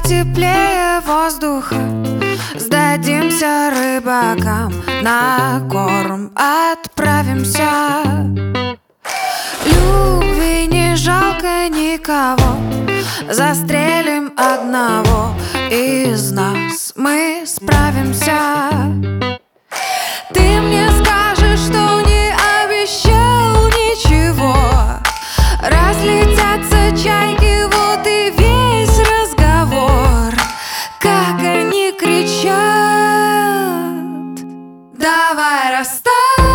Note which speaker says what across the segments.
Speaker 1: теплее воздуха, сдадимся рыбакам, на корм отправимся. Любви не жалко никого, застрелим одного из нас, мы справимся. Ты мне скажешь, что не обещал ничего, разлетятся чайки, вот и весь разговор. Как они кричат: давай расстанемся,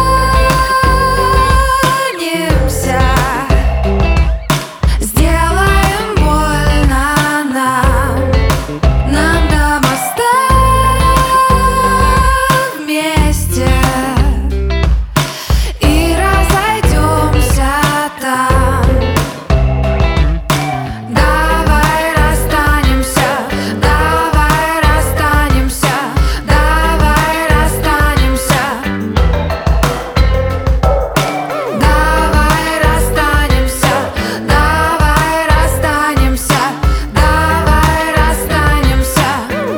Speaker 1: сделаем больно нам до моста вместе и разойдемся там. Давай расстанемся, давай расстанемся, давай расстанемся, давай расстанемся, давай расстанемся, давай расстанемся.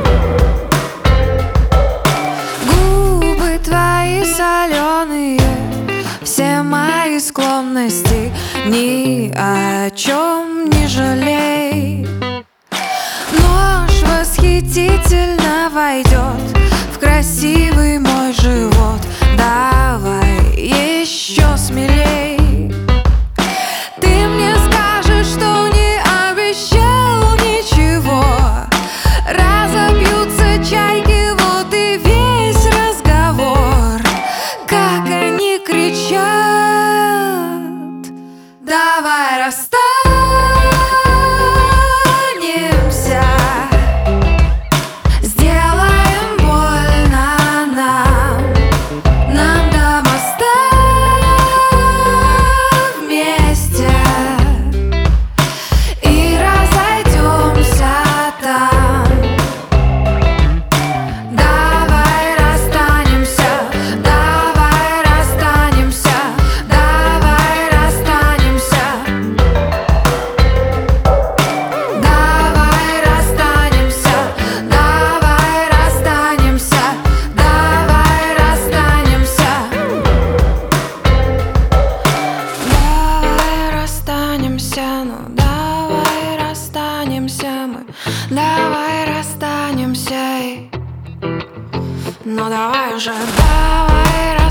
Speaker 1: Губы твои соленые, все мои склонности, ни о чем не жалей. Нож восхитительно войдет в красивый мой живот. Давай еще смелей. Ты мне скажешь, что не обещал ничего, разобьются чайки, вот и весь разговор. Как они кричат: давай расстанемся, сделаем больно нам до моста вместе и разойдемся там. Давай расстанемся, давай расстанемся, давай расстанемся, давай расстанемся, давай расстанемся, давай расстанемся, давай расстанемся, ну давай расстанемся мы, давай расстанемся, ну давай уже, давай расстанемся.